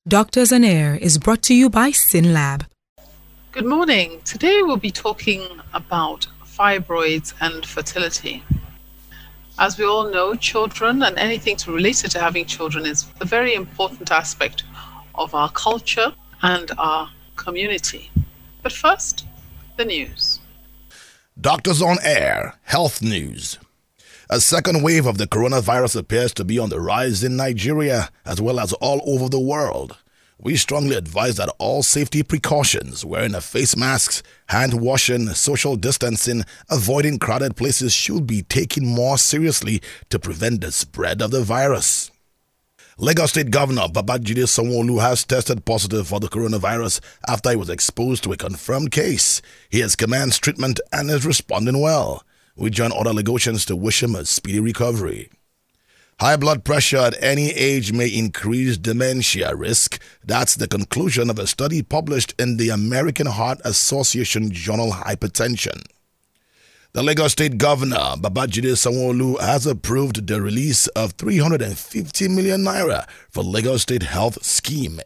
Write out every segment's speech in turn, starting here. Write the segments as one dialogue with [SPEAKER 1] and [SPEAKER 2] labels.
[SPEAKER 1] Doctors on Air is brought to you by SynLab.
[SPEAKER 2] Good morning. Today we'll be talking about fibroids and fertility. As we all know, children and anything related to having children is a very important aspect of our culture and our community. But first, the news.
[SPEAKER 3] Doctors on Air, health news. A second wave of the coronavirus appears to be on the rise in Nigeria as well as all over the world. We strongly advise that all safety precautions, wearing of face masks, hand washing, social distancing, avoiding crowded places should be taken more seriously to prevent the spread of the virus. Lagos State Governor Babajide Sanwo-Olu has tested positive for the coronavirus after he was exposed to a confirmed case. He has commenced treatment and is responding well. We join other Lagosians to wish him a speedy recovery. High blood pressure at any age may increase dementia risk. That's the conclusion of a study published in the American Heart Association journal Hypertension. The Lagos State Governor, Babajide Sanwo-Olu, has approved the release of 350 million naira for Lagos State Health Scheme,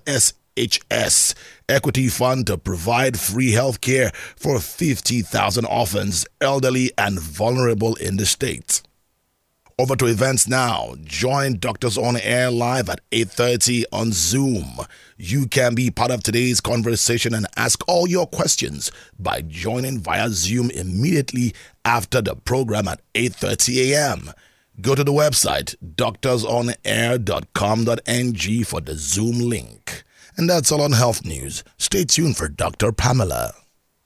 [SPEAKER 3] LSHS, equity fund to provide free health care for 50,000 orphans, elderly and vulnerable in the state. Over to events now. Join Doctors on Air live at 8:30 on Zoom. You can be part of today's conversation and ask all your questions by joining via Zoom immediately after the program at 8:30 a.m. Go to the website doctorsonair.com.ng for the Zoom link. And that's all on health news. Stay tuned for Dr. Pamela.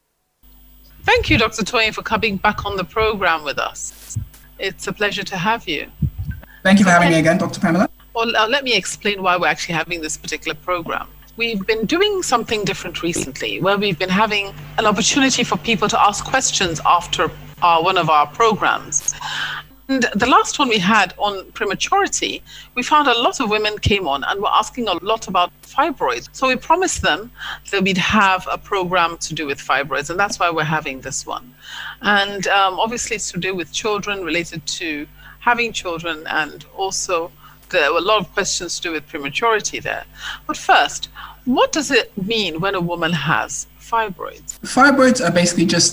[SPEAKER 2] Thank you, Dr. Toyin, for coming back on the program with us. It's a pleasure to have you.
[SPEAKER 4] Thank you for having me again, Dr. Pamela.
[SPEAKER 2] Well, let me explain why we're actually having this particular program. We've been doing something different recently, where we've been having an opportunity for people to ask questions after one of our programs. And the last one we had on prematurity, we found a lot of women came on and were asking a lot about fibroids. So we promised them that we'd have a program to do with fibroids, and that's why we're having this one. And obviously it's to do with children, related to having children, and also there were a lot of questions to do with prematurity there. But first, what does it mean when a woman has fibroids?
[SPEAKER 4] Fibroids are basically just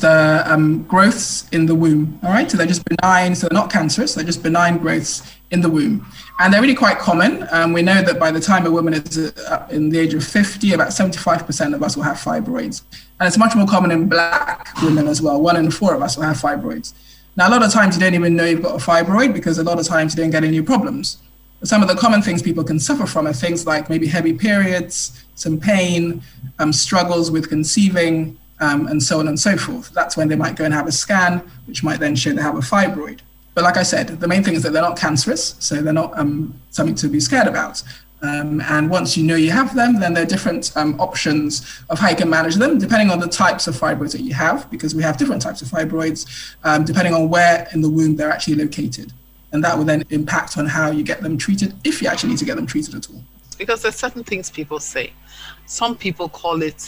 [SPEAKER 4] growths in the womb, all right? So they're just benign, so they're not cancerous, they're just benign growths in the womb. And they're really quite common. We know that by the time a woman is in the age of 50, about 75% of us will have fibroids. And it's much more common in Black women as well. 1 in 4 of us will have fibroids. Now, a lot of times you don't even know you've got a fibroid because a lot of times you don't get any problems. But some of the common things people can suffer from are things like maybe heavy periods, some pain, struggles with conceiving, and so on and so forth. That's when they might go and have a scan, which might then show they have a fibroid. But like I said, the main thing is that they're not cancerous, so they're not something to be scared about. And once you know you have them, then there are different options of how you can manage them, depending on the types of fibroids that you have, because we have different types of fibroids, depending on where in the womb they're actually located. And that will then impact on how you get them treated, if you actually need to get them treated at all.
[SPEAKER 2] Because there's certain things people say. Some people call it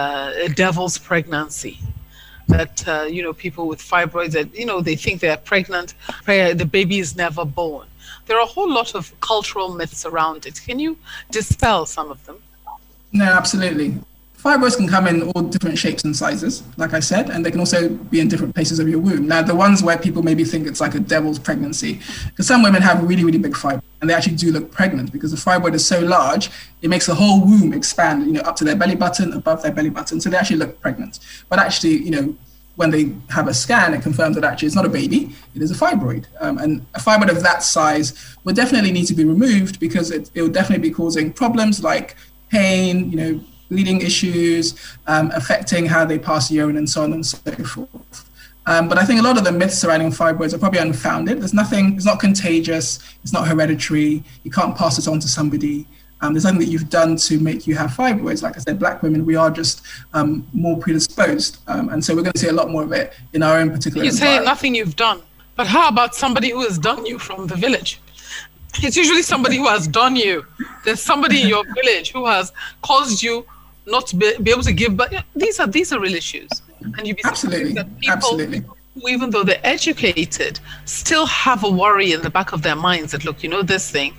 [SPEAKER 2] a devil's pregnancy. That, people with fibroids, that, they think they're pregnant, the baby is never born. There are a whole lot of cultural myths around it. Can you dispel some of them?
[SPEAKER 4] No, absolutely. Fibroids can come in all different shapes and sizes, like I said, and they can also be in different places of your womb. Now, the ones where people maybe think it's like a devil's pregnancy, because some women have really, really big fibroids, and they actually do look pregnant because the fibroid is so large, it makes the whole womb expand, up to their belly button, above their belly button, so they actually look pregnant. But actually, when they have a scan, it confirms that actually it's not a baby, it is a fibroid. And a fibroid of that size would definitely need to be removed because it will definitely be causing problems like pain, bleeding issues, affecting how they pass urine and so on and so forth. But I think a lot of the myths surrounding fibroids are probably unfounded. It's not contagious, it's not hereditary, you can't pass it on to somebody. There's nothing that you've done to make you have fibroids. Like I said, Black women, we are just more predisposed. And so we're going to see a lot more of it in our own particular environment.
[SPEAKER 2] You say nothing you've done, but how about somebody who has done you from the village? It's usually somebody who has done you. There's somebody in your village who has caused you not to be able to give, but these are real issues. And you'd be
[SPEAKER 4] absolutely
[SPEAKER 2] that people who, even though they're educated, still have a worry in the back of their minds that, look, this thing,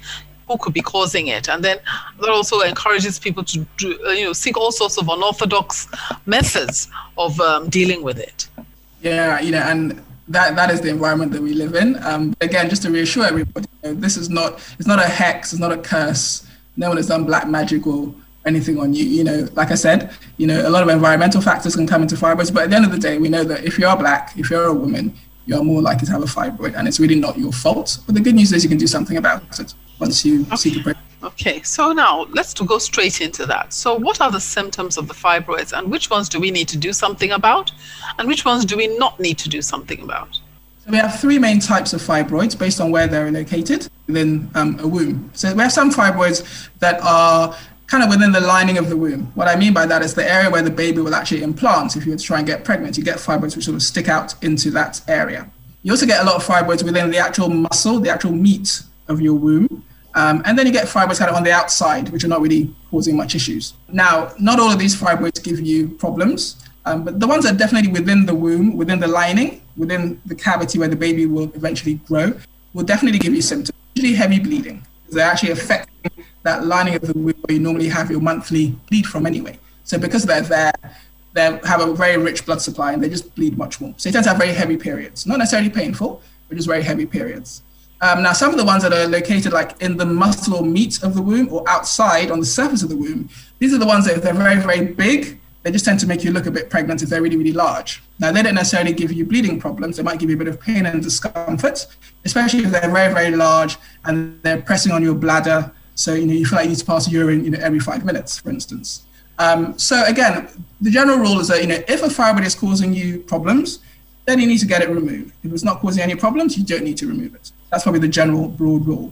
[SPEAKER 2] who could be causing it. And then that also encourages people to seek all sorts of unorthodox methods of dealing with it.
[SPEAKER 4] Yeah, and that is the environment that we live in. Again, just to reassure everybody, this is it's not a hex, it's not a curse. No one has done black magic or anything on you. Like I said, a lot of environmental factors can come into fibroids, but at the end of the day, we know that if you are black, if you're a woman, you're more likely to have a fibroid, and it's really not your fault. But the good news is you can do something about it once you seek a break.
[SPEAKER 2] Okay, so now let's go straight into that. So what are the symptoms of the fibroids, and which ones do we need to do something about, and which ones do we not need to do something about?
[SPEAKER 4] So we have three main types of fibroids based on where they're located within a womb. So we have some fibroids that are kind of within the lining of the womb. What I mean by that is the area where the baby will actually implant. If you were to try and get pregnant, you get fibroids which sort of stick out into that area. You also get a lot of fibroids within the actual muscle, the actual meat of your womb. And then you get fibroids kind of on the outside, which are not really causing much issues. Now, not all of these fibroids give you problems, but the ones that are definitely within the womb, within the lining, within the cavity where the baby will eventually grow, will definitely give you symptoms, usually heavy bleeding. They're actually affecting that lining of the womb where you normally have your monthly bleed from anyway. So because they're there, they have a very rich blood supply and they just bleed much more. So you tend to have very heavy periods, not necessarily painful, but just very heavy periods. Now, some of the ones that are located like in the muscle or meat of the womb or outside on the surface of the womb, these are the ones that if they're very, very big, they just tend to make you look a bit pregnant if they're really, really large. Now, they don't necessarily give you bleeding problems. They might give you a bit of pain and discomfort, especially if they're very, very large and they're pressing on your bladder. So, you feel like you need to pass urine, every 5 minutes, for instance. So again, the general rule is that, if a fibroid is causing you problems, then you need to get it removed. If it's not causing any problems, you don't need to remove it. That's probably the general broad rule.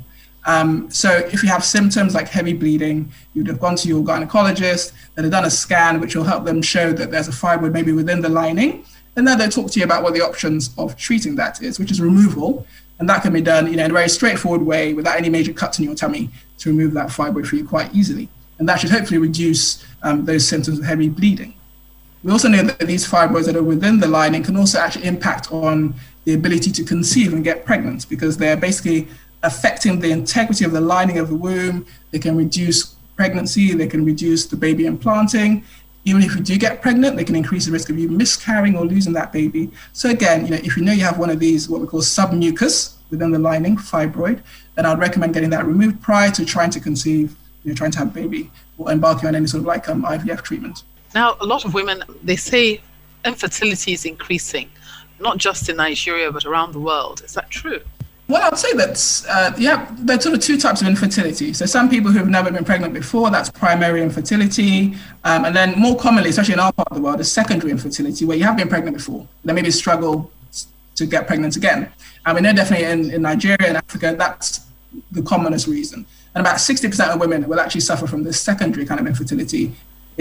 [SPEAKER 4] So if you have symptoms like heavy bleeding, you'd have gone to your gynecologist, they'd have done a scan, which will help them show that there's a fibroid maybe within the lining. And then they'll talk to you about what the options of treating that is, which is removal. And that can be done, in a very straightforward way without any major cuts in your tummy to remove that fibroid for you quite easily. And that should hopefully reduce those symptoms of heavy bleeding. We also know that these fibroids that are within the lining can also actually impact on the ability to conceive and get pregnant, because they're basically affecting the integrity of the lining of the womb. They can reduce pregnancy, they can reduce the baby implanting. Even if you do get pregnant, they can increase the risk of you miscarrying or losing that baby. So again, if you know you have one of these, what we call submucus within the lining, fibroid, then I'd recommend getting that removed prior to trying to conceive, trying to have a baby, or embarking on any sort of IVF treatment.
[SPEAKER 2] Now, a lot of women, they say infertility is increasing, not just in Nigeria, but around the world. Is that true?
[SPEAKER 4] Well, I'd say that's, there's sort of two types of infertility. So some people who have never been pregnant before, that's primary infertility. And then more commonly, especially in our part of the world, is secondary infertility, where you have been pregnant before, then maybe struggle to get pregnant again. And we know definitely in Nigeria and Africa, that's the commonest reason. And about 60% of women will actually suffer from this secondary kind of infertility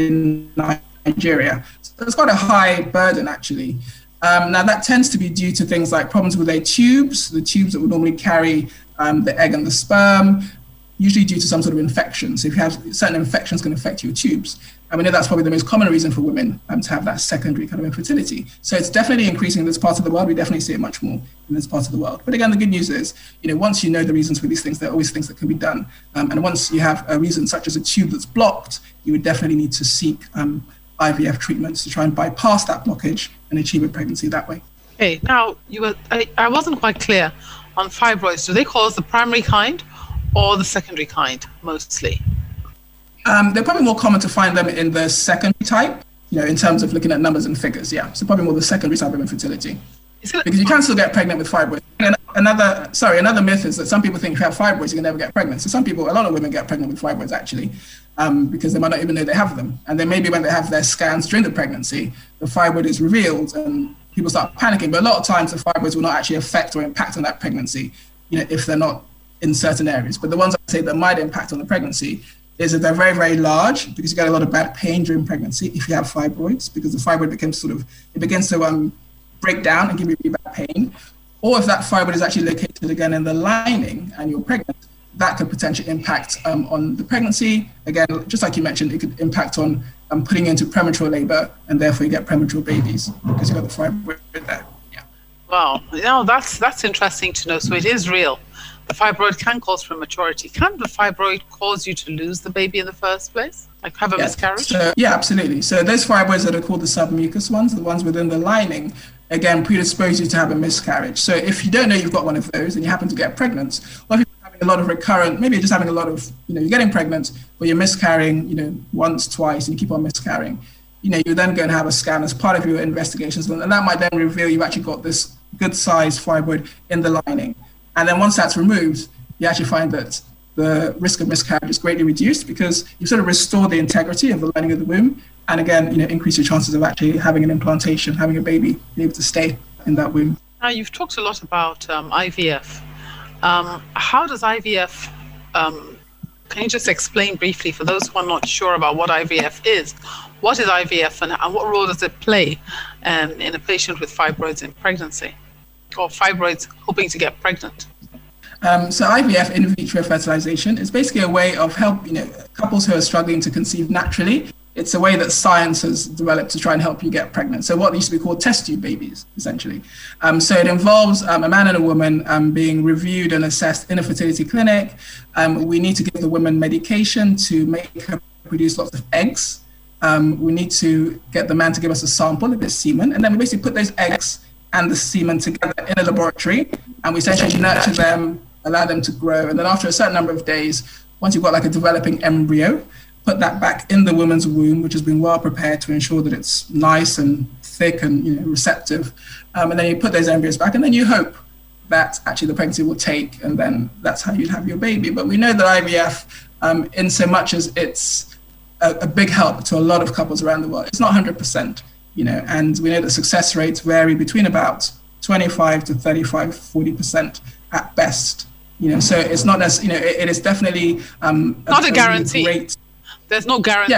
[SPEAKER 4] in Nigeria. So it's quite a high burden, actually. Now, that tends to be due to things like problems with their tubes, the tubes that would normally carry the egg and the sperm, usually due to some sort of infection. So if you have certain infections can affect your tubes. And we know that's probably the most common reason for women to have that secondary kind of infertility. So it's definitely increasing in this part of the world. We definitely see it much more in this part of the world. But again, the good news is, once you know the reasons for these things, there are always things that can be done. And once you have a reason such as a tube that's blocked, you would definitely need to seek IVF treatments to try and bypass that blockage and achieve a pregnancy that way.
[SPEAKER 2] Okay, now I wasn't quite clear on fibroids. Do they cause the primary kind or the secondary kind mostly?
[SPEAKER 4] They're probably more common to find them in the secondary type, in terms of looking at numbers and figures, yeah. So probably more the secondary type of infertility. Because you can still get pregnant with fibroids. And another myth is that some people think if you have fibroids, you can never get pregnant. So a lot of women get pregnant with fibroids actually, because they might not even know they have them. And then maybe when they have their scans during the pregnancy, the fibroid is revealed and people start panicking. But a lot of times the fibroids will not actually affect or impact on that pregnancy, if they're not in certain areas. But the ones I say that might impact on the pregnancy is that they're very, very large, because you get a lot of bad pain during pregnancy if you have fibroids, because the fibroid begins to break down and give you really bad pain. Or if that fibroid is actually located again in the lining and you're pregnant, that could potentially impact on the pregnancy. Again, just like you mentioned, it could impact on putting you into premature labor, and therefore you get premature babies because you've got the fibroid there. Yeah.
[SPEAKER 2] Wow, that's interesting to know. So it is real the fibroid can cause prematurity. Can the fibroid cause you to lose the baby in the first place? Like have a miscarriage?
[SPEAKER 4] So, yeah, absolutely. So those fibroids that are called the submucous ones, the ones within the lining, again, predispose you to have a miscarriage. So if you don't know you've got one of those and you happen to get pregnant, or if you're having a lot of recurrent, maybe you're just having a lot of, you're getting pregnant, but you're miscarrying, once, twice, and you keep on miscarrying, you then go and have a scan as part of your investigations. And that might then reveal you've actually got this good sized fibroid in the lining. And then once that's removed, you actually find that the risk of miscarriage is greatly reduced because you sort of restore the integrity of the lining of the womb. And again, increase your chances of actually having an implantation, having a baby, be able to stay in that womb.
[SPEAKER 2] Now, you've talked a lot about IVF. How does IVF, can you just explain briefly for those who are not sure about what IVF is? What is IVF and what role does it play in a patient with fibroids in pregnancy or fibroids hoping to get pregnant?
[SPEAKER 4] So IVF, in vitro fertilization, is basically a way of couples who are struggling to conceive naturally. It's a way that science has developed to try and help you get pregnant. So what used to be called test tube babies, essentially. So it involves a man and a woman being reviewed and assessed in a fertility clinic. We need to give the woman medication to make her produce lots of eggs. We need to get the man to give us a sample of his semen. And then we basically put those eggs and the semen together in a laboratory. And we essentially nurture them, allow them to grow. And then after a certain number of days, once you've got like a developing embryo, put that back in the woman's womb, which has been well prepared to ensure that it's nice and thick and receptive. And then you put those embryos back, and then you hope that actually the pregnancy will take, and then that's how you'd have your baby. But we know that IVF, in so much as it's a big help to a lot of couples around the world, it's not 100%, and we know that success rates vary between about 25 to 35, 40% at best. So it's not as, it is definitely
[SPEAKER 2] not a guarantee.
[SPEAKER 4] Great.
[SPEAKER 2] There's no guarantee.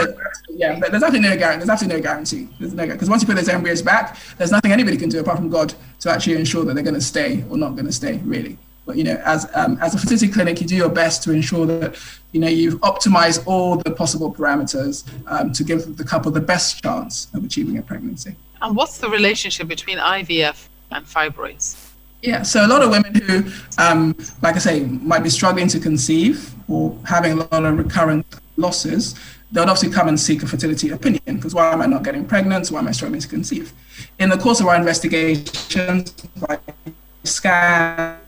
[SPEAKER 4] But there's absolutely no guarantee. There's absolutely no guarantee. Because once you put those embryos back, there's nothing anybody can do apart from God to actually ensure that they're going to stay or not going to stay, really. But as a fertility clinic, you do your best to ensure that you've optimized all the possible parameters to give the couple the best chance of achieving a pregnancy.
[SPEAKER 2] And what's the relationship between IVF and fibroids?
[SPEAKER 4] Yeah, so a lot of women who, like I say, might be struggling to conceive or having a lot of recurrent losses, they'll obviously come and seek a fertility opinion, because why am I not getting pregnant? Why am I struggling to conceive? In the course of our investigations, like scans,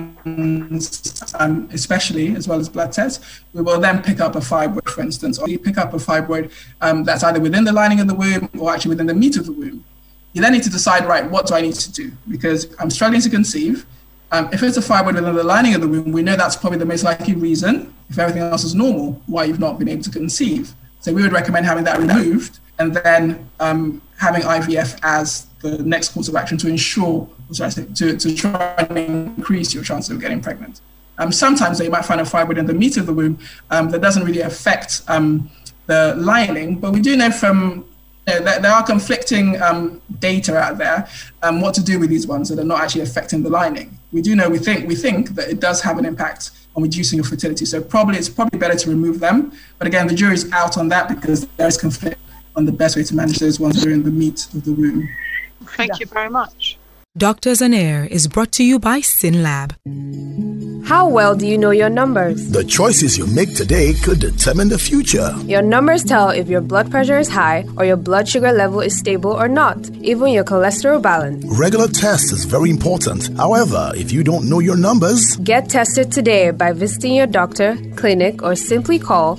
[SPEAKER 4] especially, as well as blood tests, we will then pick up a fibroid, for instance, or you pick up a fibroid that's either within the lining of the womb or actually within the meat of the womb. You then need to decide, right, what do I need to do? Because I'm struggling to conceive. If it's a fibroid within the lining of the womb, we know that's probably the most likely reason, if everything else is normal, why you've not been able to conceive. So we would recommend having that removed and then having IVF as the next course of action to ensure, to try and increase your chances of getting pregnant. Sometimes you might find a fibroid in the meat of the womb that doesn't really affect the lining, but we do know from there are conflicting data out there what to do with these ones that are not actually affecting the lining. We do know, we think that it does have an impact on reducing your fertility. So it's probably better to remove them. But again, the jury's out on that because there is conflict on the best way to manage those ones that are in the meat of the womb.
[SPEAKER 2] Thank you very much.
[SPEAKER 1] Doctors on Air is brought to you by SynLab.
[SPEAKER 5] How well do you know your numbers?
[SPEAKER 3] The choices you make today could determine the future.
[SPEAKER 5] Your numbers tell if your blood pressure is high or your blood sugar level is stable or not, even your cholesterol balance.
[SPEAKER 3] Regular tests is very important. However, if you don't know your numbers,
[SPEAKER 5] get tested today by visiting your doctor, clinic, or simply call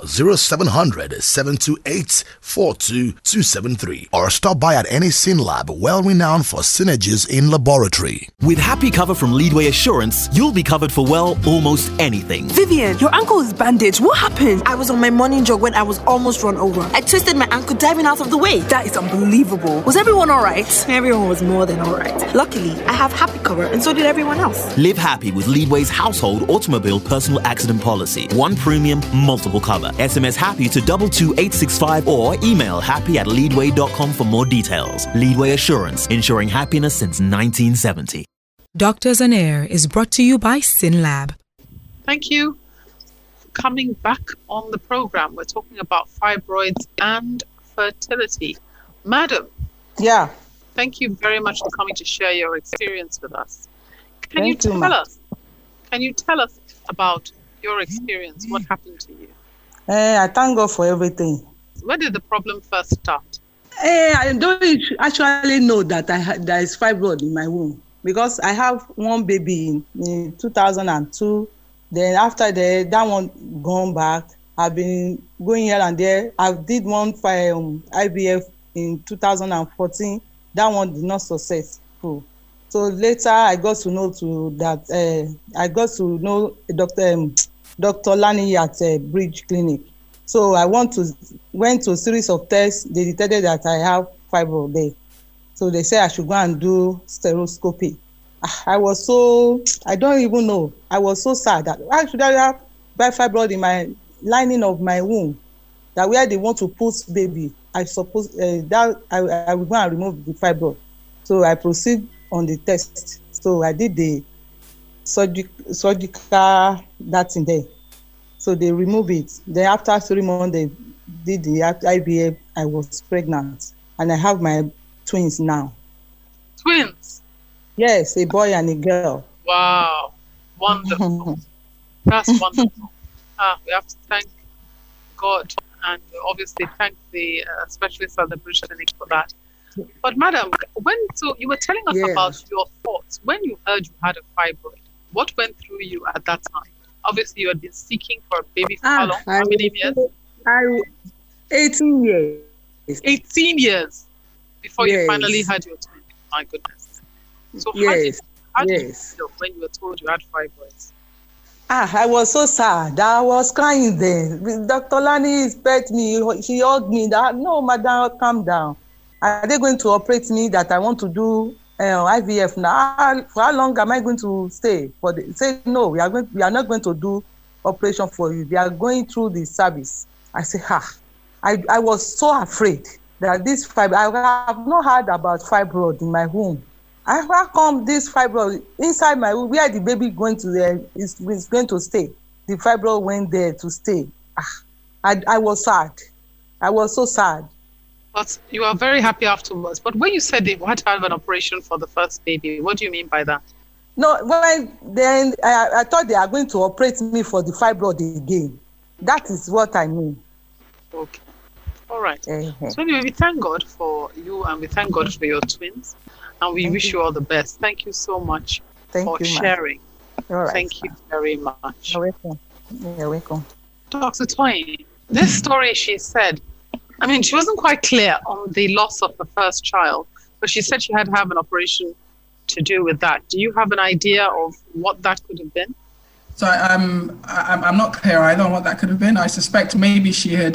[SPEAKER 3] 0700-728-42273 or stop by at any SynLab, well renowned for synergies in laboratory.
[SPEAKER 6] With Happy Cover from Leadway Assurance, you'll be covered for almost anything.
[SPEAKER 7] Vivian, your ankle is bandaged. What happened? I was on my morning jog when I was almost run over. I twisted my ankle diving out of the way. That is unbelievable. Was everyone all right? Everyone was more than all right. Luckily, I have Happy Cover, and so did everyone else.
[SPEAKER 6] Live happy with Leadway's household automobile personal accident policy. One premium, multiple cover. SMS happy to 22865 or email happy@leadway.com for more details. Leadway Assurance, ensuring happiness since 1970.
[SPEAKER 1] Doctors on Air is brought to you by SynLab.
[SPEAKER 2] Thank you for coming back on the program. We're talking about fibroids and fertility. Madam.
[SPEAKER 8] Yeah.
[SPEAKER 2] Thank you very much for coming to share your experience with us. Can you tell us Can you tell us about your experience? What happened to you?
[SPEAKER 8] I thank God for everything.
[SPEAKER 2] Where did the problem first start?
[SPEAKER 8] I don't actually know that there is fibroid in my womb, because I have one baby in 2002. Then after that one gone back. I've been going here and there. I did one for IVF in 2014. That one did not successful. So later I got to know Dr. Lani at Bridge Clinic. So I went to a series of tests. They detected that I have fibroid there. So they said I should go and do stereoscopy. I was so sad that why should I have fibroid in my lining of my womb, that where they want to put baby, I suppose that I will go and remove the fibroid. So I proceed on the test. So I did the surgical that in there. So they remove it. Then after 3 months, they did the IVF. I was pregnant, and I have my twins now.
[SPEAKER 2] Twins?
[SPEAKER 8] Yes, a boy and a girl.
[SPEAKER 2] Wow, wonderful. That's wonderful. We have to thank God, and obviously thank the specialists at the Bridge Clinic for that. But madam, so you were telling us about your thoughts when you heard you had a fibroid. What went through you at that time? Obviously, you had been seeking for a baby for how long? How many years?
[SPEAKER 8] 18 years.
[SPEAKER 2] 18 years before you finally had your twin. My goodness. So how did you feel when you were told you had fibroids?
[SPEAKER 8] I was so sad. I was crying then. Dr. Lani expected me. She hugged me. No, madam, calm down. Are they going to operate me that I want to do IVF now? For how long am I going to stay? They say no. We are not going to do operation for you. We are going through the service. I say, I was so afraid that this fibroid. I have not heard about fibroid in my womb. How come this fibroid inside my womb, where the baby is going to stay? The fibroid went there to stay. I was sad. I was so sad.
[SPEAKER 2] But you are very happy afterwards. But when you said they had to have an operation for the first baby, what do you mean by that?
[SPEAKER 8] No, then I thought they are going to operate me for the fibroid again. That is what I mean.
[SPEAKER 2] Okay. All right. So anyway, we thank God for you, and we thank God for your twins. And we wish you all the best. Thank you so much for sharing.
[SPEAKER 8] Right,
[SPEAKER 2] Thank you very much.
[SPEAKER 8] You're welcome. You're welcome.
[SPEAKER 2] Dr. Toyin, this story, she said, she wasn't quite clear on the loss of the first child, but she said she had to have an operation to do with that. Do you have an idea of what that could have been?
[SPEAKER 4] So I'm not clear either on what that could have been. I suspect maybe she had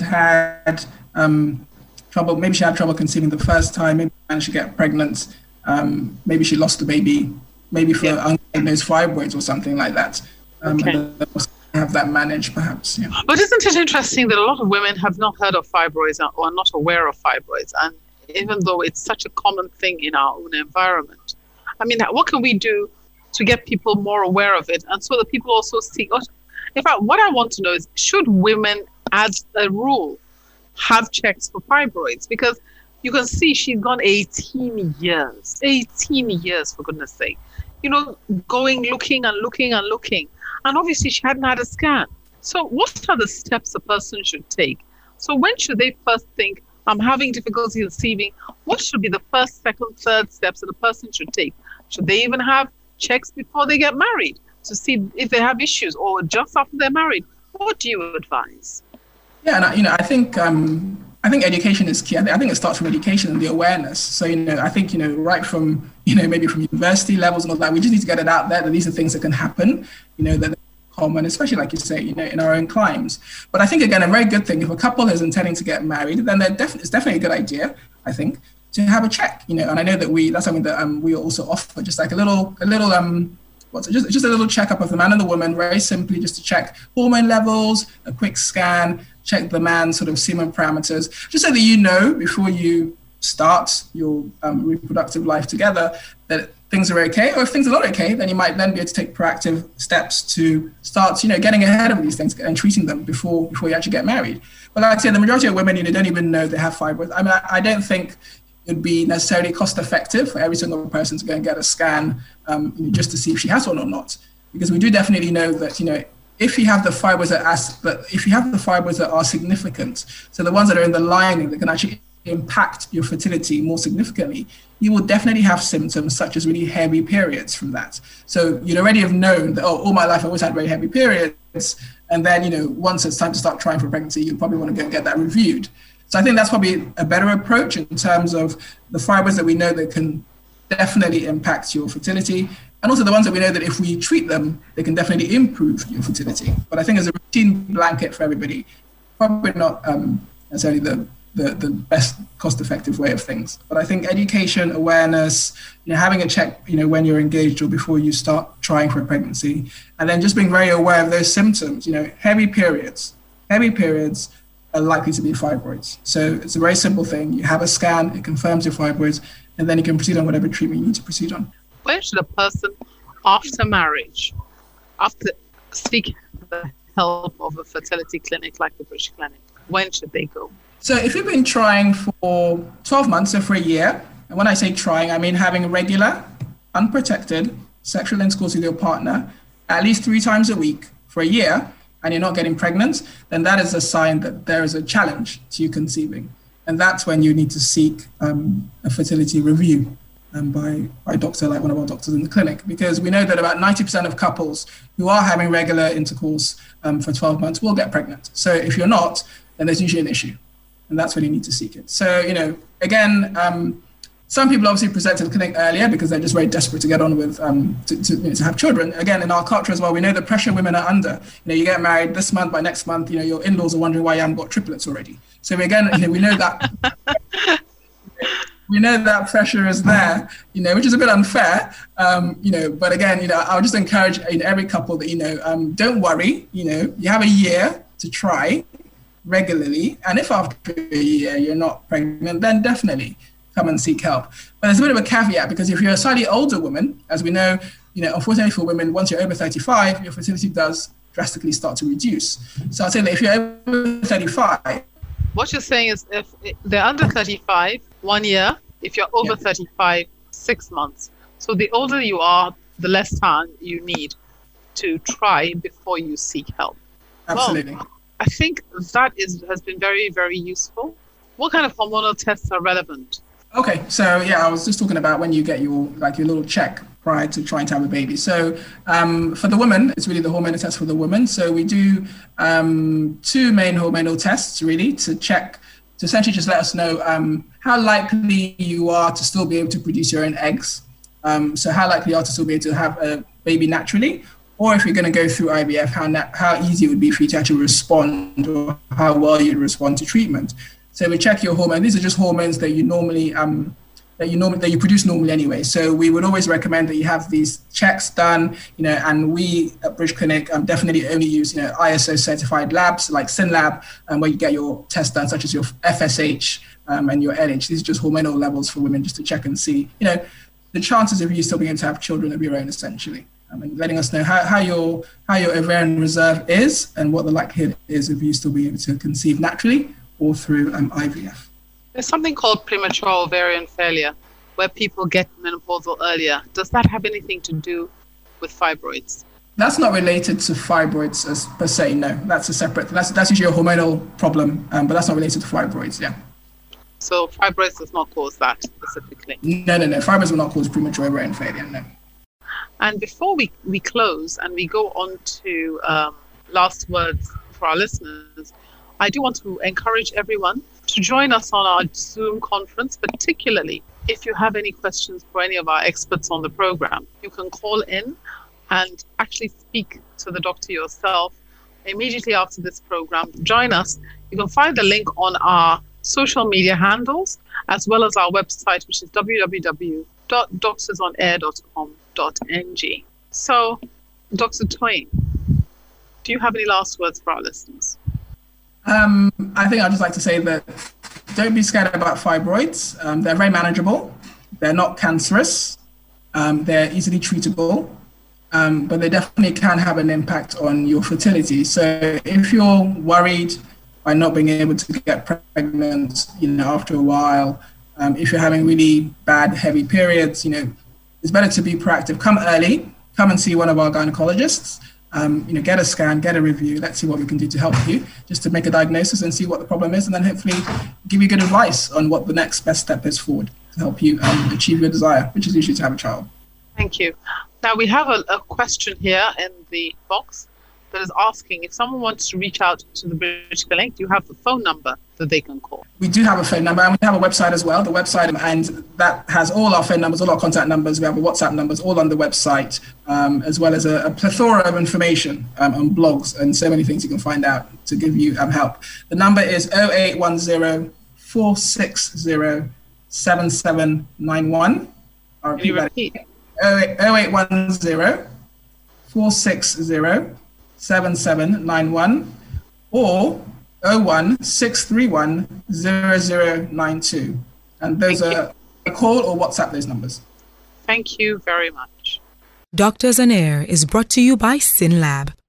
[SPEAKER 4] trouble. Maybe she had trouble conceiving the first time. Maybe she managed to get pregnant. Maybe she lost the baby, maybe for undiagnosed fibroids or something like that. And have that managed, perhaps. Yeah.
[SPEAKER 2] But isn't it interesting that a lot of women have not heard of fibroids or are not aware of fibroids? And even though it's such a common thing in our own environment, what can we do to get people more aware of it? And so that people also see. In fact, what I want to know is, should women, as a rule, have checks for fibroids? Because you can see she's gone 18 years. 18 years, for goodness sake. Going, looking and looking and looking. And obviously she hadn't had a scan. So what are the steps a person should take? So when should they first think, I'm having difficulty conceiving? What should be the first, second, third steps that a person should take? Should they even have checks before they get married to see if they have issues, or just after they're married? What do you advise?
[SPEAKER 4] Yeah, and I think education is key. I think it starts from education and the awareness. So, I think, right from, maybe from university levels and all that, we just need to get it out there that these are things that can happen, that are common, especially like you say, in our own climes. But I think, again, a very good thing, if a couple is intending to get married, then it's definitely a good idea, I think, to have a check, and I know that that's something that we also offer, just like a little just a little checkup of the man and the woman, very simply just to check hormone levels, a quick scan, check the man's sort of semen parameters, just so that before you start your reproductive life together that things are okay, or if things are not okay, then you might then be able to take proactive steps to start, getting ahead of these things and treating them before you actually get married. But like I said, the majority of women, don't even know they have fibroids. I don't think it would be necessarily cost effective for every single person to go and get a scan just to see if she has one or not. because we do definitely know that, if you have the fibers that are significant, so the ones that are in the lining that can actually impact your fertility more significantly, you will definitely have symptoms such as really heavy periods from that. So you'd already have known that, all my life I always had very heavy periods. And then, once it's time to start trying for pregnancy, you probably want to go and get that reviewed. So I think that's probably a better approach in terms of the fibers that we know that can definitely impact your fertility. And also the ones that we know that if we treat them, they can definitely improve your fertility. But I think as a routine blanket for everybody, probably not necessarily the best cost-effective way of things. But I think education, awareness, having a check, when you're engaged or before you start trying for a pregnancy, and then just being very aware of those symptoms. Heavy periods are likely to be fibroids. So it's a very simple thing. You have a scan, it confirms your fibroids, and then you can proceed on whatever treatment you need to proceed on.
[SPEAKER 2] Where should a person, after marriage, after seeking the help of a fertility clinic like the British Clinic, when should they go?
[SPEAKER 4] So if you've been trying for 12 months, so for a year, and when I say trying, I mean having regular, unprotected sexual intercourse with your partner at least 3 times a week for a year, and you're not getting pregnant, then that is a sign that there is a challenge to you conceiving. And that's when you need to seek a fertility review by a doctor, like one of our doctors in the clinic, because we know that about 90% of couples who are having regular intercourse for 12 months will get pregnant. So if you're not, then there's usually an issue. And that's when you need to seek it. So, again, some people obviously present to the clinic earlier because they're just very desperate to get on with, to have children. Again, in our culture as well, we know the pressure women are under. You get married this month, by next month, your in-laws are wondering why you haven't got triplets already. So again, we know that we know that pressure is there, which is a bit unfair, but again, I'll just encourage every couple that, don't worry, you have a year to try regularly. And if after a year you're not pregnant, then definitely come and seek help. But there's a bit of a caveat, because if you're a slightly older woman, as we know, unfortunately for women, once you're over 35, your fertility does drastically start to reduce. So I'd say that if you're over 35,
[SPEAKER 2] what you're saying is if they're under 35, 1 year, if you're over 35, 6 months. So the older you are, the less time you need to try before you seek help.
[SPEAKER 4] Absolutely.
[SPEAKER 2] Well, I think that has been very, very useful. What kind of hormonal tests are relevant?
[SPEAKER 4] Okay, so I was just talking about when you get your little check prior to trying to have a baby. So for the woman, it's really the hormonal test for the woman. So we do 2 main hormonal tests really to check, to essentially just let us know how likely you are to still be able to produce your own eggs. So how likely you are to still be able to have a baby naturally, or if you're going to go through IVF, how easy it would be for you to actually respond, or how well you'd respond to treatment. So we check your hormone. These are just hormones that you normally that you produce normally anyway. So we would always recommend that you have these checks done, and we at British Clinic definitely only use ISO certified labs like SynLab, where you get your tests done, such as your FSH and your LH. These are just hormonal levels for women, just to check and see the chances of you still being able to have children of your own, essentially, and letting us know how your ovarian reserve is and what the likelihood is of you still being able to conceive naturally or through IVF.
[SPEAKER 2] There's something called premature ovarian failure, where people get menopausal earlier. Does that have anything to do with fibroids?
[SPEAKER 4] That's not related to fibroids as per se, no. That's a separate, that's usually a hormonal problem, but that's not related to fibroids, yeah.
[SPEAKER 2] So fibroids does not cause that specifically?
[SPEAKER 4] No. Fibroids will not cause premature ovarian failure, no.
[SPEAKER 2] And before we close and we go on to last words for our listeners, I do want to encourage everyone to join us on our Zoom conference, particularly if you have any questions for any of our experts on the program. You can call in and actually speak to the doctor yourself immediately after this program. Join us. You can find the link on our social media handles, as well as our website, which is www.doctorsonair.com.ng. So, Dr. Twain, do you have any last words for our listeners?
[SPEAKER 4] I think I'd just like to say that don't be scared about fibroids. They're very manageable. They're not cancerous. They're easily treatable, but they definitely can have an impact on your fertility. So if you're worried by not being able to get pregnant, after a while, if you're having really bad, heavy periods, it's better to be proactive. Come early, come and see one of our gynecologists. Get a scan, get a review. Let's see what we can do to help you, just to make a diagnosis and see what the problem is, and then hopefully give you good advice on what the next best step is forward to help you achieve your desire, which is usually to have a child.
[SPEAKER 2] Thank you. Now we have a question here in the box that is asking if someone wants to reach out to the British Clinic, do you have the phone number that they can call?
[SPEAKER 4] We do have a phone number, and we have a website as well. The website, and that has all our phone numbers, all our contact numbers. We have the WhatsApp numbers all on the website, as well as a plethora of information on blogs and so many things you can find out to give you help. The number is 0810 460 7791. I'll
[SPEAKER 2] Can you repeat?
[SPEAKER 4] 0810 460 7791 or 01631 0092. And those are a call or WhatsApp those numbers.
[SPEAKER 2] Thank you very much.
[SPEAKER 1] Doctors on Air is brought to you by SynLab.